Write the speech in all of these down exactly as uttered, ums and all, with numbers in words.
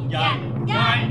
人街。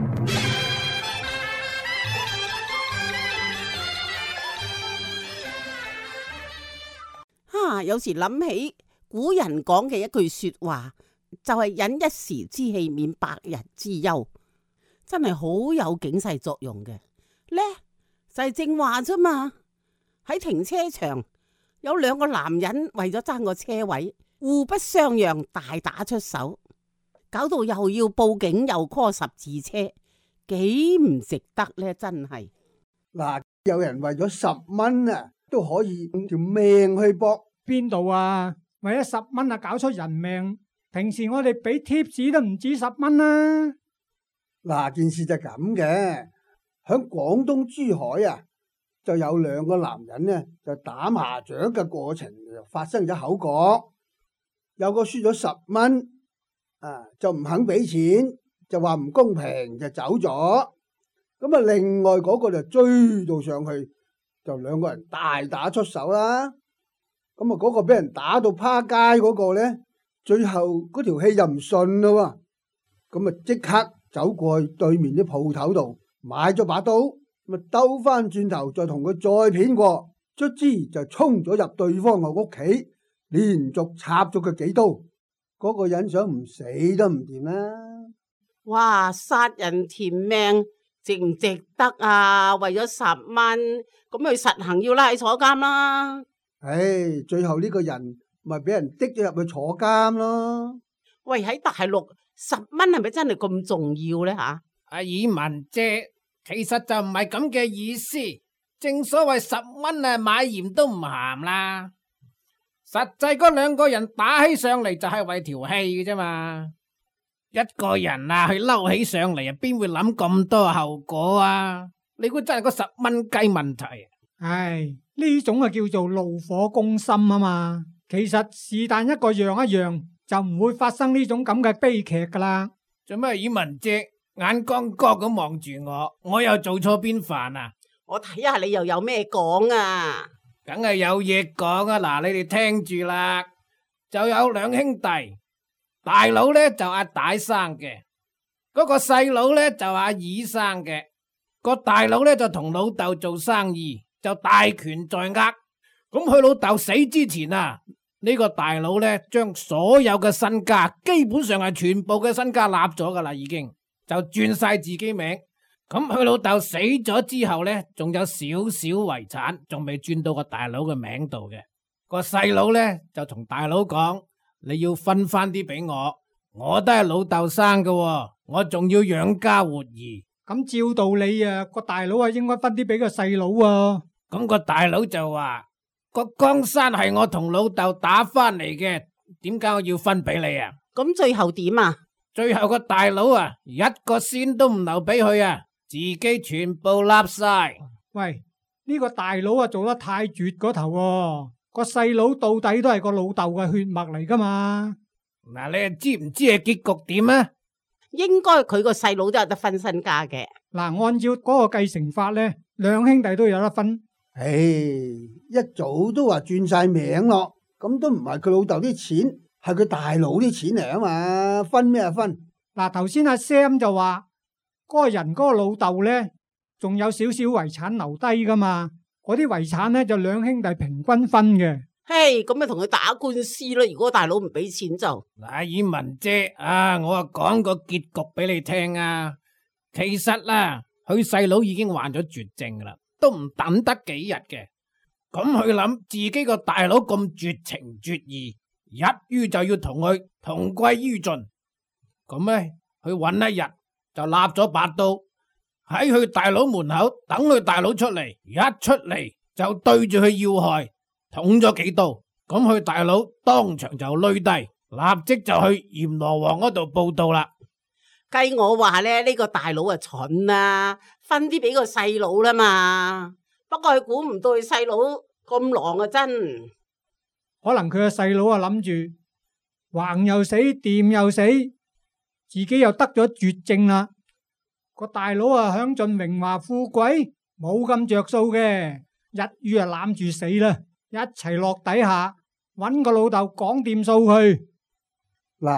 哈，有時諗起古人講嘅一句說話，就係忍一時之氣，免百日之憂，真係好有警世作用嘅。呢就係正話啫嘛。喺停車場有兩個男人為咗爭個車位，互不相讓，大打出手，搞到又要報警又 call 十字車，幾唔值得呢？真係嗱，有人為咗十蚊啊，都可以用條命去搏。 邊度啊？為咗十蚊啊，搞出人命！平時我哋俾貼士都唔止十蚊啦。 嗱，件事就咁嘅，響廣東珠海啊，就有兩個男人呢，就打麻雀嘅過程就發生咗口角，有個輸咗十蚊，啊就唔肯俾錢，就話唔公平就走咗。咁啊，另外嗰個就追到上去，就兩個人大打出手啦。咁啊，嗰個俾人打到趴街嗰個呢，最後嗰條氣就唔順咯，咁啊即刻走過去對面啲鋪頭度買咗把刀，咪兜翻轉頭再同佢再片過，卒之就衝咗入對方嘅屋企，連續插咗佢幾刀。嗰個人想唔死都唔掂啦！ 哇，殺人填命值唔值得啊？為咗十蚊，咁佢實行要拉去坐監啦！ 唉，最後呢個人咪俾人滴咗入去坐監咯。 喂，喺大陸十蚊係咪真係咁重要呢？吓， 阿爾文姐，其實就唔係咁嘅意思。正所謂十蚊啊，買鹽都唔鹹啦。實際嗰兩個人打起上嚟就係為條氣嘅啫嘛。一個人啊，佢嬲起上嚟啊，邊會諗咁多後果啊？你估真係個十蚊雞問題？ 唉，呢種啊叫做怒火攻心啊嘛。其實是但一個讓一讓，就唔會發生呢種咁嘅悲劇噶啦。 做咩爾文姐眼光光咁望住我？我又做錯邊瓣啊？ 我睇下你又有咩講啊？ 梗係有嘢講啊！嗱，你哋聽住啦，就有兩兄弟，大佬呢就阿大生嘅，嗰個細佬呢就阿二生嘅。個大佬呢就同老豆做生意，就大權在握。咁佢老豆死之前啊，呢個大佬呢將所有嘅身家，基本上係全部嘅身家立咗噶啦，已經就轉晒自己名。咁佢老豆死咗之後呢，仲有少少遺產，仲未轉到個大佬嘅名度嘅。個細佬呢就同大佬講：你要分翻啲俾我，我都係老豆生嘅，我仲要養家活兒。 咁照道理啊，個大佬啊應該分啲俾個細佬啊。 咁個大佬就話：個江山係我同老豆打翻嚟嘅，點解我要分俾你啊？ 咁最後點啊？ 最後個大佬啊，一個仙都唔留俾佢啊！自己全部立晒。 喂，呢個大佬啊做得太絕嗰頭喎，個細佬到底都係個老豆嘅血脈嚟噶嘛？ 嗱，你又知唔知係結局點啊？ 應該佢個細佬都有得分身家嘅。 嗱，按照嗰個繼承法咧，兩兄弟都有得分。 唉，一早都話轉晒名咯，咁都唔係佢老豆啲錢，係佢大佬啲錢嚟啊嘛，分咩啊分？ 嗱，頭先阿 Sam 就話。嗰個人嗰個老豆呢，仲有少少遺產留低噶嘛？嗰啲遺產呢，就兩兄弟平均分嘅。 嘿，咁咪同佢打官司咯。如果大佬唔俾錢就， 嗱，爾文姐啊，我啊講個結局俾你聽啊。其實啦，佢細佬已經患咗絕症噶啦，都唔等得幾日嘅。咁佢諗自己個大佬咁絕情絕義，一於就要同佢同歸於盡。咁呢，去揾一日。就立咗把刀喺佢大佬門口等佢大佬出嚟，一出嚟就對住佢要害捅咗幾刀，咁佢大佬當場就累低，立即就去閻羅王嗰度報到啦。 計我話咧，呢個大佬啊蠢啊，分啲俾個細佬啦嘛。不過佢估唔到佢細佬咁狼啊，真可能佢個細佬啊諗住橫又死，掂又死。自己又得咗絕症啦，個大佬啊享盡榮華富貴，冇咁着數嘅，一於啊攬住死啦，一齊落底下揾個老豆講掂數去。 嗱，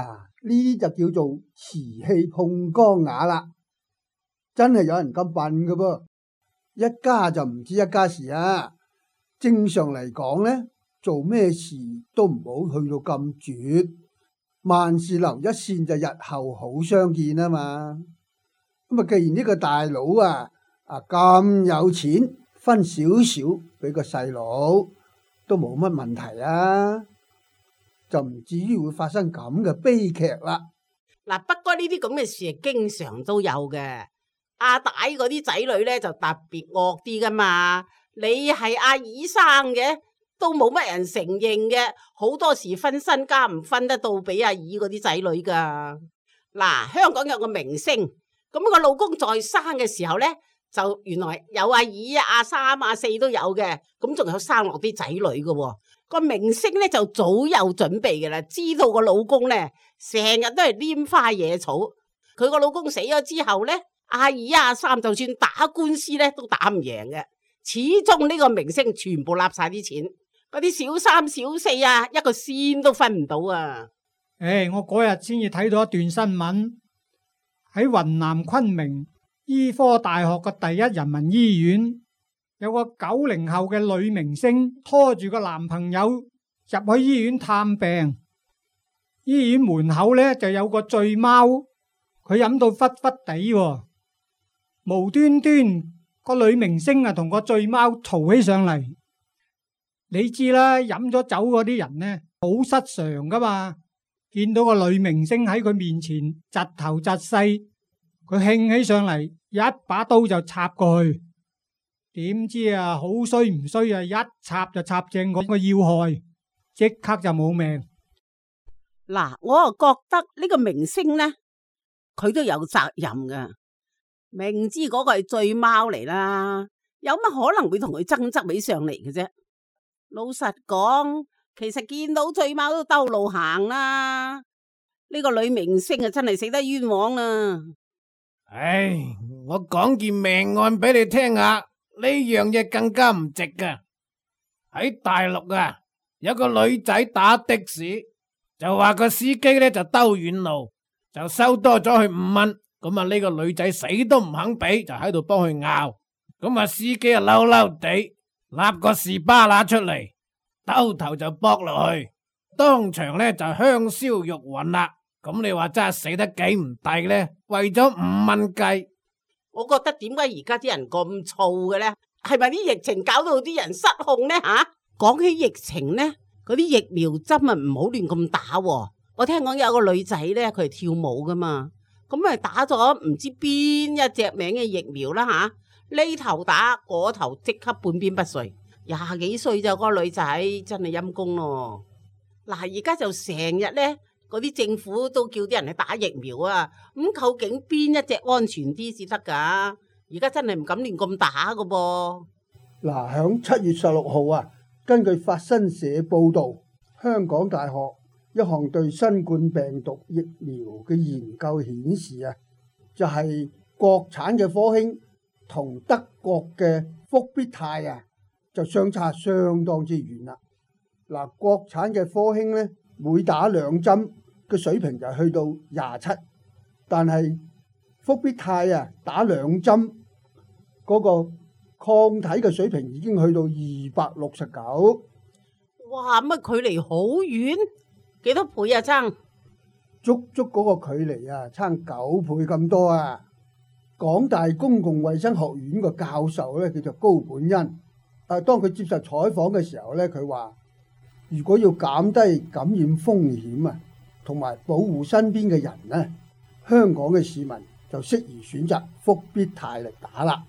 呢啲就叫做瓷器碰缸瓦啦。真係有人咁笨㗎噃，一家就唔知一家事啊。正常嚟講呢，做咩事都唔好去到咁絕，萬事留一線就日後好相見啊嘛。咁啊，既然呢個大佬啊啊咁有錢，分少少俾個細佬都冇乜問題啊，就唔至於會發生咁嘅悲劇啦。 嗱，不過呢啲咁嘅事係經常都有嘅。阿大嗰啲仔女咧就特別惡啲噶嘛，你係阿二生嘅，都冇乜人承認嘅，好多時分身家唔分得到俾阿二嗰啲仔女噶。嗱，香港有個明星，咁個老公在生嘅時候咧，就原來有阿二、阿三、阿四都有嘅，咁仲有生落啲仔女嘅。個明星咧就早有準備嘅啦，知道個老公咧成日都係拈花惹草，佢個老公死咗之後咧，阿二、阿三就算打官司咧都打唔贏嘅，始終呢個明星全部立晒啲錢，嗰啲小三小四啊，一個仙都分唔到啊！ 誒，我嗰日先至睇到一段新聞，喺雲南昆明醫科大學嘅第一人民醫院，有個九零後嘅女明星拖住個男朋友入去醫院探病，醫院門口呢就有個醉貓，佢飲到忽忽地喎，無端端個女明星啊同個醉貓嘈起上嚟。你知啦，飲咗酒嗰啲人呢好失常噶嘛，見到個女明星喺佢面前窒頭窒勢，佢興起上嚟，一把刀就插過去。點知啊，好衰唔衰啊，一插就插正嗰個要害，即刻就冇命。 嗱，我啊覺得呢個明星呢，佢都有責任噶。明知嗰個係醉貓嚟啦，有乜可能會同佢爭執起上嚟嘅啫？老實講，其實見到醉貓都兜路行啦。呢個女明星啊，真係死得冤枉啦！ 唉，我講件命案俾你聽下。呢樣嘢更加唔值噶。喺大陸啊，有個女仔打的士，就話個司機呢就兜遠路，就收多咗佢五蚊。咁啊呢個女仔死都唔肯俾，就喺度幫佢拗。咁啊司機啊嬲嬲地，立個士巴拿出嚟，兜頭就搏落去，當場呢就香消玉殞啦。咁你話真係死得幾唔抵呢？為咗五蚊雞。 我覺得點解而家啲人咁燥嘅呢？係咪啲疫情搞到啲人失控呢？吓，講起疫情呢，嗰啲疫苗針啊唔好亂咁打喎。我聽講有個女仔呢，佢係跳舞噶嘛，咁咪打咗唔知邊一隻名嘅疫苗啦吓，呢頭打嗰頭即刻半邊不遂，廿幾歲就個女仔真係陰公咯。嗱，而家就成日呢。嗰啲政府都叫啲人去打疫苗啊，咁究竟邊一隻安全啲至得噶？而家真係唔敢亂咁打噶噃。 嗱，響七月十六號啊，根據法新社報道，香港大學一項對新冠病毒疫苗嘅研究顯示啊，就係國產嘅科興同德國嘅復必泰啊，就相差相當之遠啦。嗱，國產嘅科興呢，每打兩針嘅水平就去到廿七，但係復必泰啊打兩針嗰個抗體嘅水平已經去到二百六十九。 哇，乜距離好遠？幾多倍啊？爭足足嗰個距離啊，差九倍咁多啊！港大公共衛生學院個教授咧叫做高本恩，啊，當佢接受採訪嘅時候咧，佢話：如果要減低感染風險啊，同埋保護身邊嘅人呢，香港嘅市民就適宜選擇復必泰嚟打啦。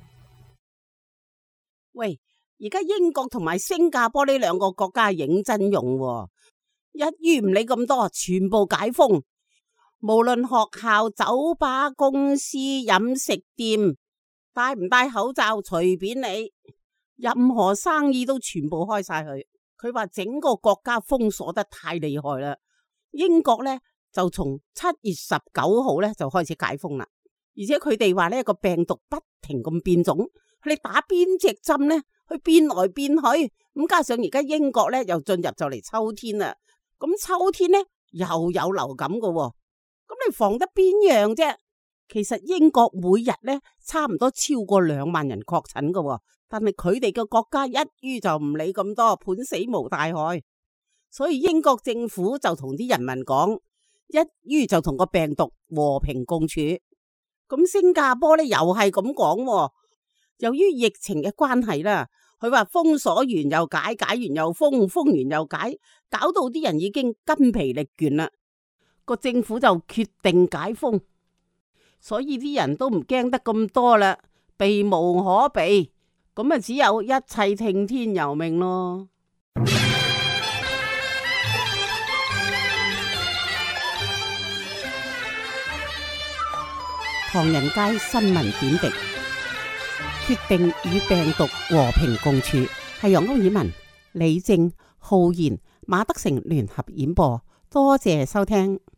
喂，而家英國同埋新加坡呢兩個國家認真用喎，一於唔理咁多，全部解封，無論學校、酒吧、公司、飲食店，戴唔戴口罩隨便你，任何生意都全部開晒佢。佢話整個國家封鎖得太厲害啦。英國咧就從七月十九號咧就開始解封啦，而且佢哋話呢個病毒不停咁變種，你打邊隻針咧，佢變來變去，咁加上而家英國咧又進入就嚟秋天啦，咁秋天咧又有流感噶喎， 你防得邊樣啫？其實英國每日咧差唔多超過兩萬人確診噶，但係佢哋嘅國家一於就唔理咁多，判死無大害。所以英國政府就同啲人民講，一於就同個病毒和平共處。咁新加坡咧又係咁講，由於疫情嘅關係啦，佢話封鎖完又解，解完又封，封完又解，搞到啲人已經筋疲力倦啦。個政府就決定解封。所以啲人都唔驚得咁多啦，避無可避，咁啊只有一切聽天由命咯。唐人街新聞點滴，決定與病毒和平共處，係由歐爾文、李正、浩然、馬德成聯合演播，多謝收聽。